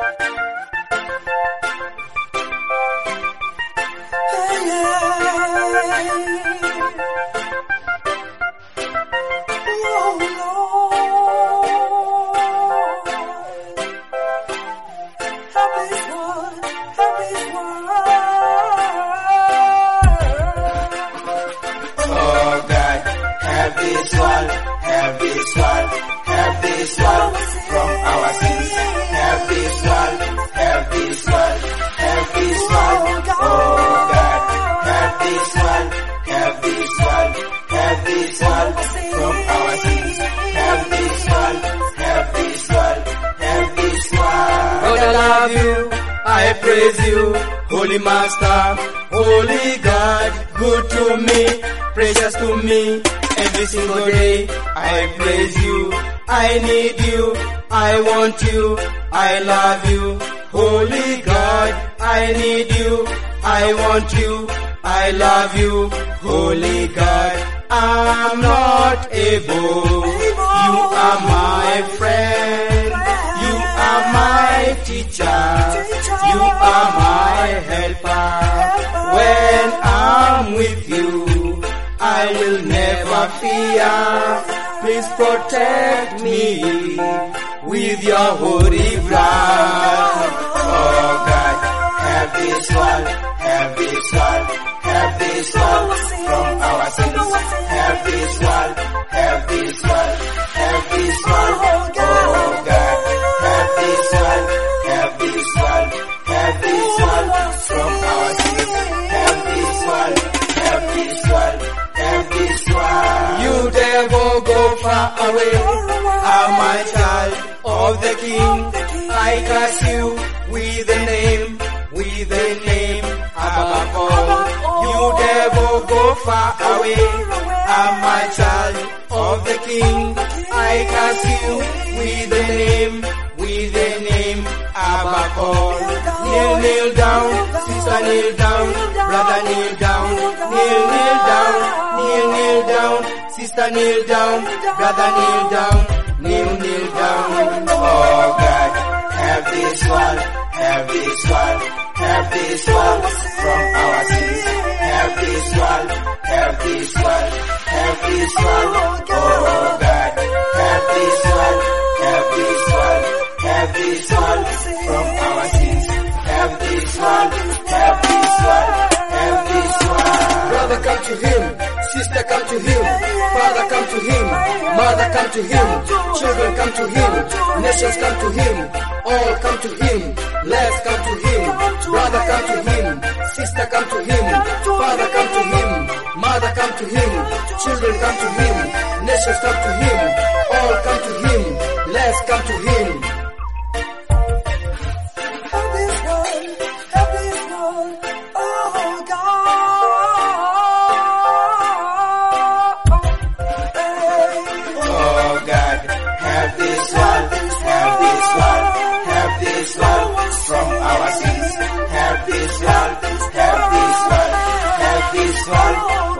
I praise you, Holy Master, Holy God, good to me, precious to me, every single day. I praise you, I need you, I want you, I love you, Holy God, I need you, I want you, I love you, Holy God. I'm not able, you are my friend, you are my teacher, you are my helper. When I'm with you, I will never fear. Please protect me with your holy blood. Oh God, have this one, have this one, have this one from our sins. Have this one, have this one, have this one. Oh God, have this one, have this one, have this one from our sins. Have this one, have this one, have this one. You devil, go far away. I'm my child of the King. I curse you with the name, above all. You devil, go far away. I'm my child of the King. I curse you with the name, above all. Kneel down, sister, kneel down, brother, kneel down, kneel down, sister, kneel down, brother, kneel down. Oh God, have this one, have this one, have this one from our sins. Have this one, have this one, have this one. Oh God, have this one, have this one, have this one from our sins. Have this one, have this one, have this one. Brother, come to him. Sister, come to him. Father, come to him. Mother, come to him. Children, come to him. Nations, come to him. All come to him. Let's come to him. Brother, come to him. Sister, come to him. Father, come to him. Mother, come to him. Children, come to him. Nations, come to him. All come to him. Let's come to him. From our sins, have this one, have this one, have this one.